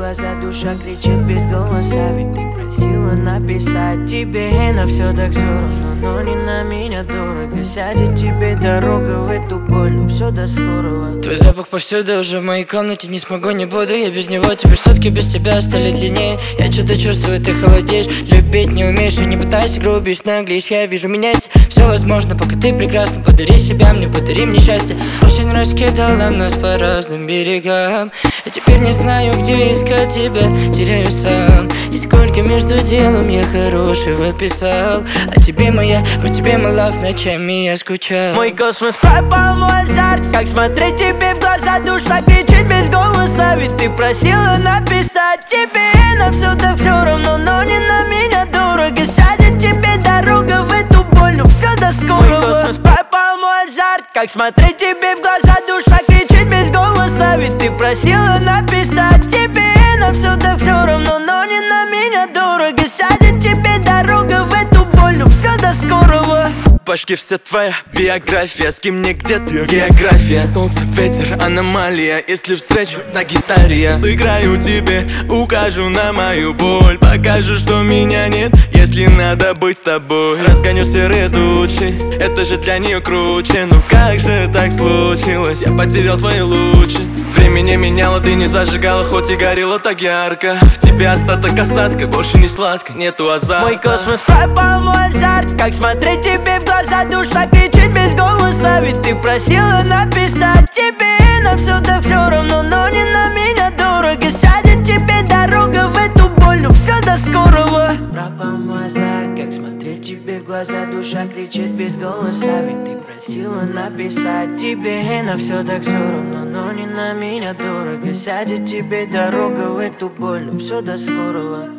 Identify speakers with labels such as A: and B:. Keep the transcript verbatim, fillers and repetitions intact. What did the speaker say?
A: глаза, душа кричит без голоса. Ведь ты просила написать тебе, на все так все равно, но не на меня дорого. Сядет тебе дорога в эту боль, ну все до скорого.
B: Твой запах повсюду, уже в моей комнате, не смогу, не буду я без него. Теперь сутки без тебя стали длиннее. Я что-то чувствую, ты холодеешь. Любить не умеешь и не пытайся, грубишь, наглеешь. Я вижу, меняйся, все возможно, пока ты прекрасна. Подари себя мне, подари мне счастье. Осень раскидала нас по разным берегам. Я теперь не знаю, где искать тебя, теряю сам. И сколько между делом я хорошего писал. А тебе моя, по тебе мой лав, ночами я скучал.
A: Мой космос пропал, мой азарт. Как смотреть тебе в глаза, душа кричит без голоса. Ведь ты просила написать тебе, на все так все равно, но не на меня дорого. Сядет тебе дорога в эту боль, ну все до скорого. Мой космос пропал, мой азарт. Как смотреть тебе в глаза, душа кричит без голоса. Ведь ты просила написать тебе, на все так все равно, но не на меня дорого. Сядет тебе дорога в эту боль, ну все до скорого.
C: Почти вся твоя биография, с кем мне где-то география. Солнце, ветер, аномалия. Если встречу на гитаре я сыграю тебе, укажу на мою боль. Покажу, что меня нет, если надо быть с тобой. Разгоню серые тучи, это же для нее круче. Ну как же так случилось, я потерял твои лучи. Время не меняло, ты не зажигала, хоть и горела так ярко. В тебе остаток осадка, больше не сладко, нету азарта.
A: Мой космос пропал, мой азарт. Как смотреть тебе в глаза, душа кричит без голоса. Ведь ты просила написать тебе, на все так все равно, но не на меня дорого. Сядет тебе дорога в эту боль, ну все до скорого. Пропал мой азарт. Как смотреть тебе в глаза, душа кричит без голоса. Ведь ты просила написать тебе, на все так все равно, но не на меня дорого. Сядет тебе дорога в эту боль, ну все до скорого.